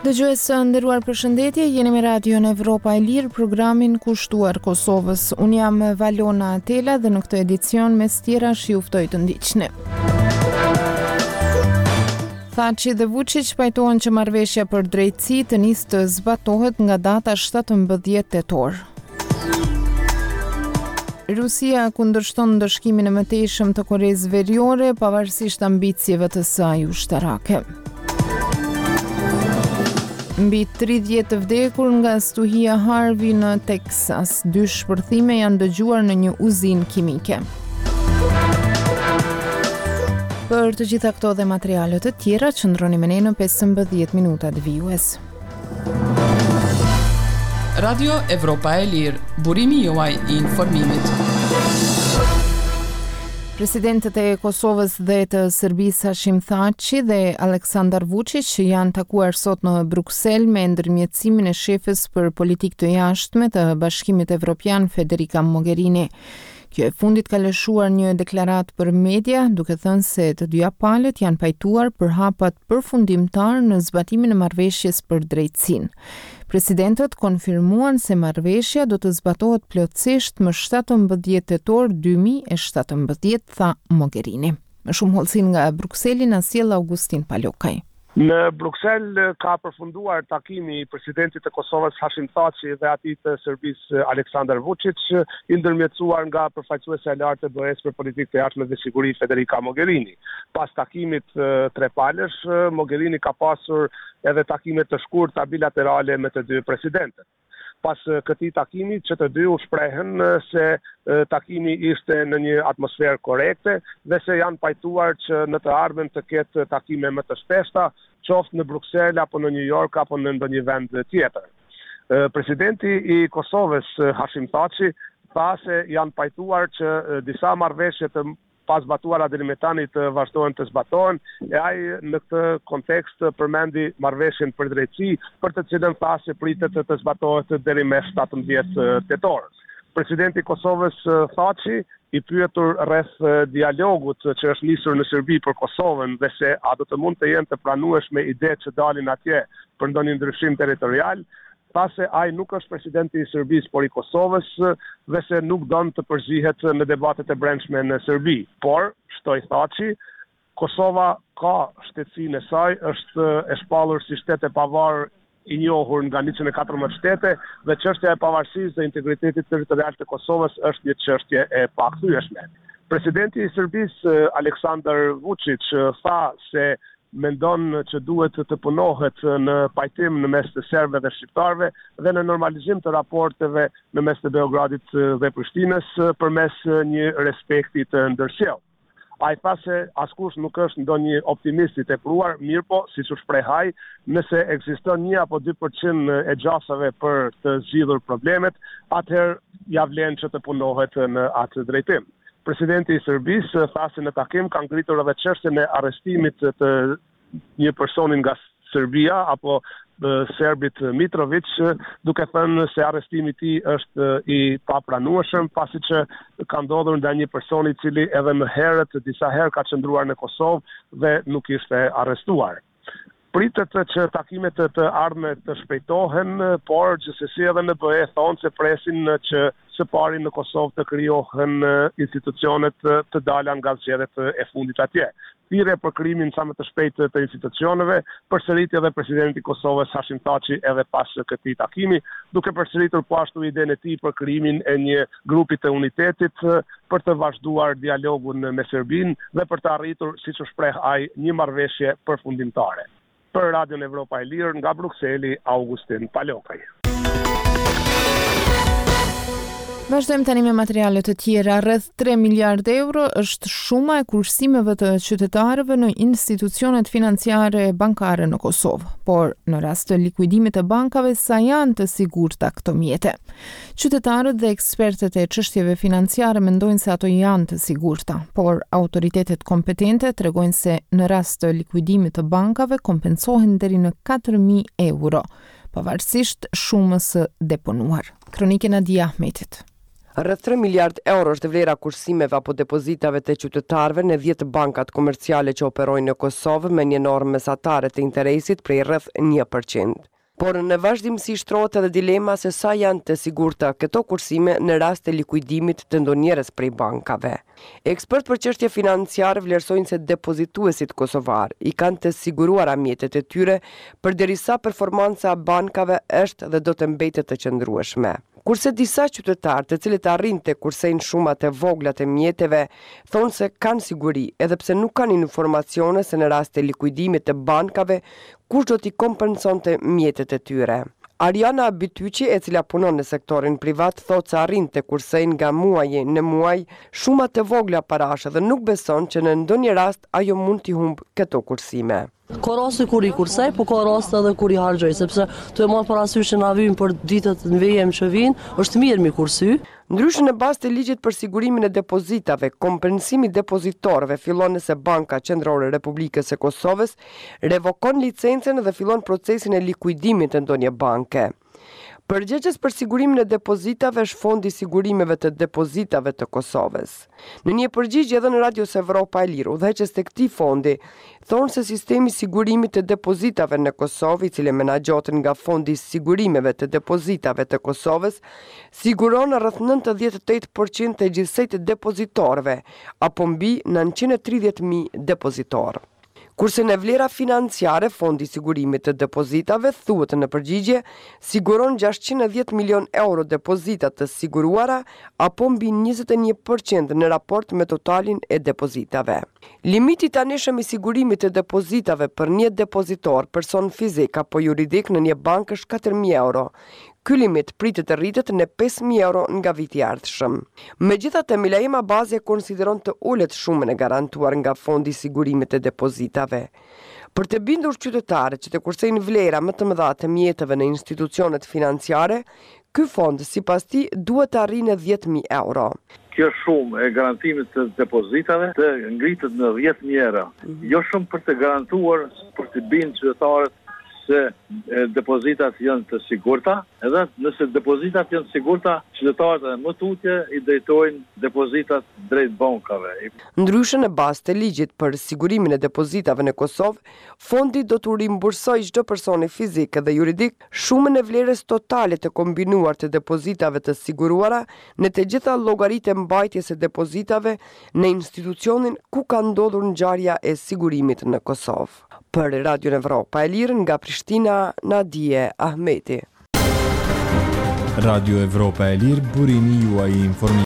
Dëgjues së nderuar, përshëndetje, jeni me Radion Evropa e Lirë, programin kushtuar Kosovës. Unë jam Valona Atela dhe në këtë edicion mes tjera ju ftoj të ndiqni. Thaçi dhe Vučić pajtohen që marrëveshja për drejtësi të nisë të zbatohet nga data 17 tetor. Rusia kundërshton ndëshkimin e mëtejshëm të Koresë Veriore pavarësisht ambicieve të saj ushtarake. Mbi 30 të vdekur nga stuhia Harvey në Texas. 2 shpërthime janë dëgjuar në një uzinë kimike. Për të gjitha këto dhe materiale të tjera, qëndroni me ne në 15 minutat vijues. Radio Evropa e Lirë, burimi juaj I informimit. Presidentët e Kosovës dhe të Serbisë Hashim Thaçi dhe Aleksandar Vučić janë takuar sot në Bruksel me ndërmjetësimin e shefes për politikë të jashtme të Bashkimit Evropian Federica Mogherini. Kjo e fundit ka lëshuar një deklaratë për media, duke thënë se të dyja palët janë pajtuar për hapat përfundimtar në zbatimin e marrëveshjes për drejtësinë. Presidentët konfirmuan se marrëveshja do të zbatohet plotësisht më 17 tetor 2017, tha Mogherini. Më shumë hollësin nga Brukseli na sjell Augustin Palokaj. Në Bruksel ka përfunduar takimi I presidentit të Kosovës Hashim Thaçi dhe atij të Serbisë Aleksandar Vučić, I ndërmjetësuar nga përfaqësuesja e lartë e BE-s për politikë të jashtme dhe siguri Federica Mogherini. Pas takimit trepalësh, Mogherini ka pasur edhe takime të shkurta bilaterale me të dy presidentët. Pas këtij takimi, që të dy u shprehen se takimi ishte në një atmosferë korekte dhe se janë pajtuar që në të ardhmen të ketë takime më të shpeshta, qoftë në Bruksel apo në New York apo në ndonjë vend tjetër. Presidenti I Kosovës Hashim Thaçi tha se janë pajtuar që disa marrëveshje të pas zbatuara deri më tani të vazhdohen të zbatohen, e ai në këtë kontekst përmendi marrëveshjen për drejtësi, për të cilën tha se pritet të zbatohet deri më 17 tetor. Presidenti I Kosovës Thaçi, I pyetur rreth dialogut që është nisur në Serbi për Kosovën dhe se a do të mund të jenë të pranueshme idetë që dalin atje për ndonjë ndryshim territorial, tha se ai nuk është presidenti I Serbisë, por I Kosovës dhe se nuk don të përzihet në debatet e brendshme në Serbi. Por, shtoi Thaçi, Kosova ka shtetësinë e saj, është e shpallur si shtet e pavarur I njohur nga 114 shtete dhe çështja e pavarësisë dhe integritetit territorial të Kosovës është një çështje e pakthyeshme. Presidenti I Serbisë Aleksandar Vučić tha se mendon që duhet të punohet në pajtim në mes të serbëve dhe shqiptarëve dhe në normalizim të raporteve në mes të Beogradit dhe Prishtinës përmes një respekti të ndërsjellë. Ai tha se askush nuk është ndonjë optimist I tepruar, mirë po, siç u shpreh ai, nëse ekziston 1 apo 2% e gjasave për të zgjidhur problemet, atëherë ja vlen që të punohet në atë drejtim. Presidenti I Serbisë tha se në takim ka ngritur edhe çështjen e arrestimit të një personi nga Serbia apo serbit Mitrović, duke thënë se arrestimi I tij është I papranueshëm, pasi që ka ndodhur ndaj një personi I cili edhe më herët disa herë ka qëndruar në Kosovë dhe nuk ishte arrestuar. Pritet që takimet të ardhme të shpejtohen, por gjithsesi edhe në BE thonë se presin që së pari në Kosovë të krijohen institucionet të dala nga zgjedhjet e fundit atje. Thirrje për krijimin sa më të shpejtë të institucioneve, përsëriti edhe presidenti I Kosovës Hashim Thaçi edhe pas këtij takimi, duke përsëritur po ashtu idenë e tij për krijimin e një grupi të unitetit për të vazhduar dialogun me Serbinë dhe për të arritur, siç u shpreh ai, një marrëveshje përfundimtare. Për Radion Evropa e Lirë nga Brukseli, Augustin Palokaj. Vazhdojmë tani me materiale të tjera. Rreth 3 miliardë euro është shuma e kursimeve të qytetarëve në institucionet financiare bankare në Kosovë, por në rast të likuidimit të bankave sa janë të sigurta këto mjete. Qytetarët dhe ekspertët e çështjeve financiare mendojnë se ato janë të sigurta, por autoritetet kompetente tregojnë se në rast të likuidimit të bankave kompensohen deri në 4.000 euro, pavarësisht shumës së deponuar. Kronikën e Nadia Ahmetit. Rreth 3 miliard euro është vlera kursimeve apo depozitave të qytetarëve në 10 bankat komerciale që operojnë në Kosovë me një normë mesatare të interesit prej rreth 1%. Por në vazhdimsi shtrohet edhe dilema se sa janë të sigurta këto kursime në rast të likuidimit të ndonjëres prej bankave. Ekspert për çështje financiare vlerësojnë se depozituesit kosovar i kanë të siguruara mjetet e tyre përderisa performanca e bankave është dhe do të mbetet të qëndrueshme. Kurse disa qytetarë të cilët arrin të kursejnë shumat e vogla të mjeteve, thonë se kanë siguri, edhe pse nuk kanë informacione se në rast të likuidimit të bankave, kush do t'i kompensonte mjetet e tyre. Ariana Bityqi, e cila punon në sektorin privat, thotë se arrin të kursejnë nga muaji në muaj shumat të vogla parash dhe nuk beson që në ndonjë rast ajo mund t'i humbë këto kursime. Ka raste kur i kursej, po ka raste edhe kur i harxoj, sepse të e marr parasysh që na vijnë për ditët në vejem që vijnë, është mirë mi kursy. Ndryshe në bazë të ligjit për sigurimin e depozitave, kompensimi depozitorëve fillon nëse Banka Qendrore e Republikës së Kosovës revokon licencën dhe fillon procesin e likuidimit të ndonjë banke. Përgjegjës për sigurimin e depozitave është Fondi i Sigurimeve të Depozitave të Kosovës. Në një përgjigje edhe në Radios Evropa e Lirë, udhëheqës të këtij fondi thonë se sistemi i sigurimit të depozitave në Kosovë, i cili menaxhohet nga Fondi i Sigurimeve të Depozitave të Kosovës, siguron rreth 98% të gjithsejt depozitorëve, apo mbi 930.000 depozitorë. Kurse në vlera financiare, Fondi i Sigurimit të Depozitave, thuhet në përgjigje, siguron 610 milion euro depozitat të siguruara, apo mbi 21% në raport me totalin e depozitave. Limiti tanishëm i sigurimit të depozitave për një depozitor, person fizik apo juridik në një bankë është 4.000 euro. Ky limit pritet të rritet në 5.000 euro nga viti i ardhshëm. Megjithatë, Milajema Bazi konsideron të ulët shumën e garantuar nga Fondi i Sigurimit të Depozitave. Për të bindur qytetarët që të kursejnë vlera më të mëdha të mjeteve në institucionet financiare, ky fond sipas tij duhet të arrijë 10.000 euro. Kjo shumë e garantimit të depozitave të ngritet në 10.000 euro. Jo shumë për të garantuar, për të bindur qytetarët se depozitat janë të sigurta, edhe nëse depozitat janë sigurta, qytetarët më tutje i drejtojnë depozitat drejt bankave. Ndryshe në bazë të ligjit për sigurimin e depozitave në Kosovë, fondi do të rimbursojë çdo personi fizik dhe juridik shumën e vlerës totale të kombinuar të depozitave të siguruara në të gjitha llogaritë e mbajtjes së depozitave në institucionin ku ka ndodhur ngjarja e sigurimit në Kosovë. Për Radio Evropa e Lirë nga Prishtina, Nadije Ahmeti. Radio Evropa e Lirë, burimi juaj i informimit.